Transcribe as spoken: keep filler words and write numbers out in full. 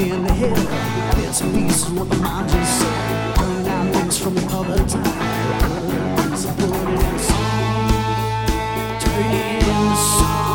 in the head. Bits and pieces what the mind just said.